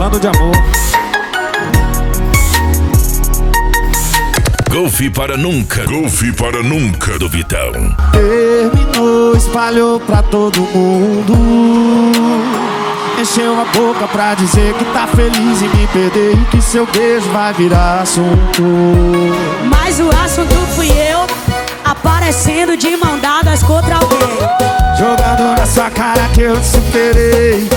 falando de amor. Golfe para nunca do Vitão. Terminou, espalhou pra todo mundo. Encheu a boca pra dizer que tá feliz em me perder e que seu beijo vai virar assunto. Mas o assunto fui eu, aparecendo de mão dadas contra alguém. Jogando na sua cara que eu te superei.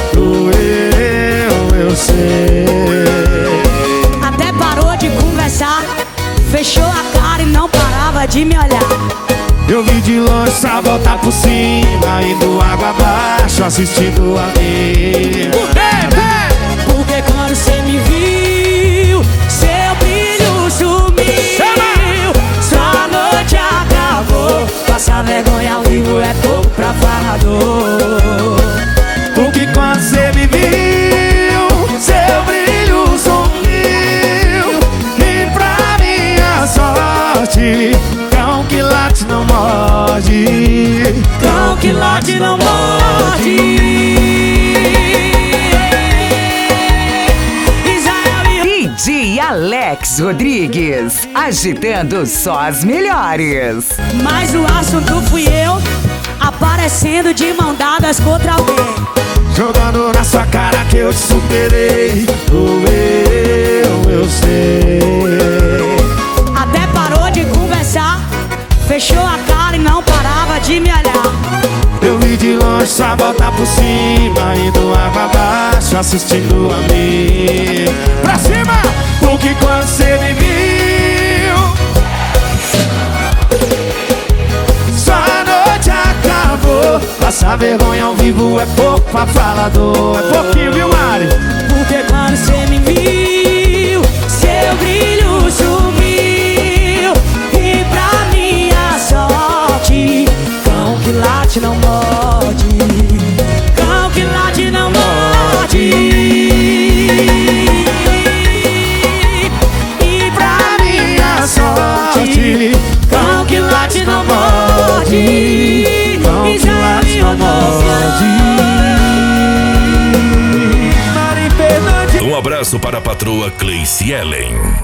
Eu sei. Até parou de conversar, fechou a cara e não parava de me olhar. Eu vi de longe só voltar por cima, indo água abaixo, assistindo a mim. Porque quando cê me viu, seu brilho sumiu. Sua noite acabou, passar vergonha ao vivo é pouco pra falador. Porque quando cê me viu, seu brilho sumiu. E pra minha sorte, cão que late não morde. Cão que late não morde. DJ Alex Rodrigues, agitando só as melhores. Mas o assunto fui eu, aparecendo de mão dadas contra alguém. Jogando na sua cara que eu te superei. Eu sei. Até parou de conversar, fechou a cara e não parava de me olhar. Eu vi de longe só voltar por cima, indo água abaixo, assistindo a mim. Pra cima! Porque quando cê me viu, sua noite acabou. Passar vergonha ao vivo é pouco pra falador. É pouquinho, viu, Mari? Porque quando cê me viu, seu brilho sumiu. E pra minha sorte, cão que late não morde. Cão que late não morde. E pra minha sorte, cão que late não morde. Cão que late não morde. Um abraço para a patroa Cleice Ellen.